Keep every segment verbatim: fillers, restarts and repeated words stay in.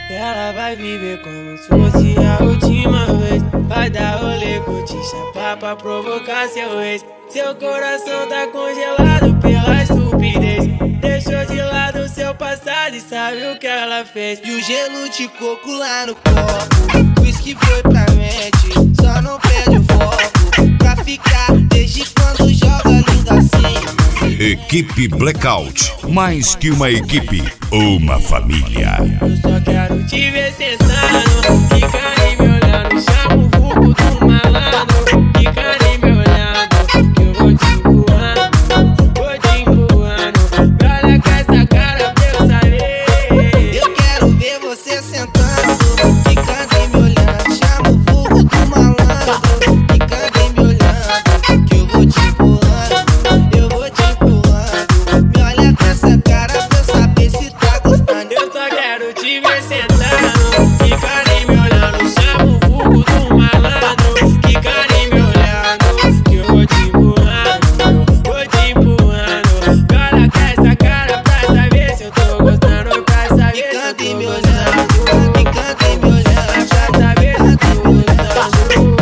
Ela vai viver como se fosse a última vez. Vai dar rolê, curtir, chapar pra provocar seu ex. Seu coração tá congelado pela estupidez. Deixou de lado seu passado e sabe o que ela fez. E o gelo de coco lá no copo, whisky foi pra mente, só não perde o foco. Pra ficar desde quando joga lindo assim. Equipe Blackout, mais que uma equipe, uma família. Eu só quero te ver sentando, fica aí me olhando, chama o vulgo do malandro. Fica aí me olhando, que eu vou te empurrando, vou te empurrando. Olha com essa cara pra eu saber. Eu quero ver você sentando, fica aí me olhando, chama o vulgo do malandro. Fica aí me olhando, que eu vou te empurrando, eu vou te empurrando. Me olha com essa cara pra eu saber se tá gostando. Eu só quero te ver sentando, fica aí me olhando, chama o vulgo do malandro. Fica aí me olhando, que eu vou te empurrando, vou te empurrando. Olha com essa cara pra saber se eu tô gostando, pra saber se eu Fica tô aí me gostando. olhando, fica aí me olhando, Pra saber se eu tô gostando.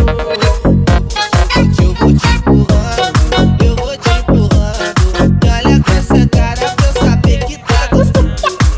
eu vou te empurrando, eu vou te empurrando. Me olha com essa cara pra eu saber que tá gostando.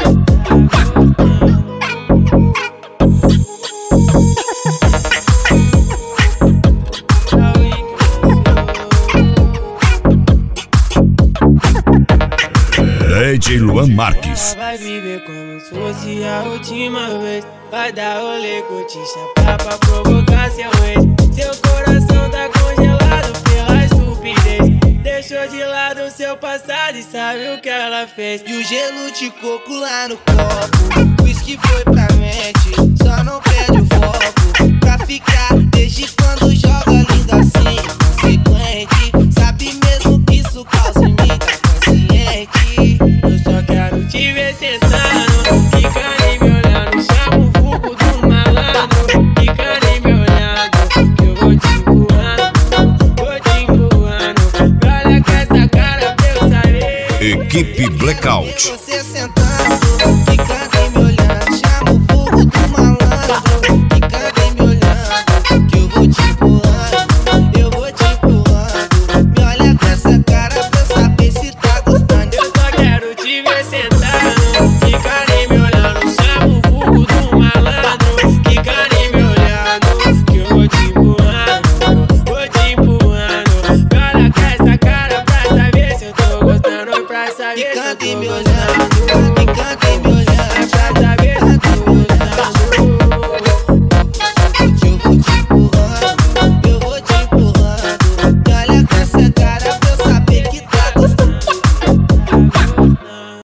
D J Luan Marques. Ela vai viver como se fosse a última vez. Vai dar rolê, curtir, chapar pra provocar seu ex. Seu coração tá congelado pela estupidez. Deixou de lado seu passado e sabe o que ela fez. E o gelo de coco lá no copo, whisky foi pra mente, só não perde o foco. Pra ficar desde quando joga lindo assim, consequente. Sabe mesmo que isso causa em mim, tá consciente. Eu só quero te ver sentando, fica aí me olhando, chama o vulgo do malandro. Fica aí me olhando, que eu vou te empurrando, vou te empurrando. Olha com essa cara pra eu saber. Equipe Blackout, Você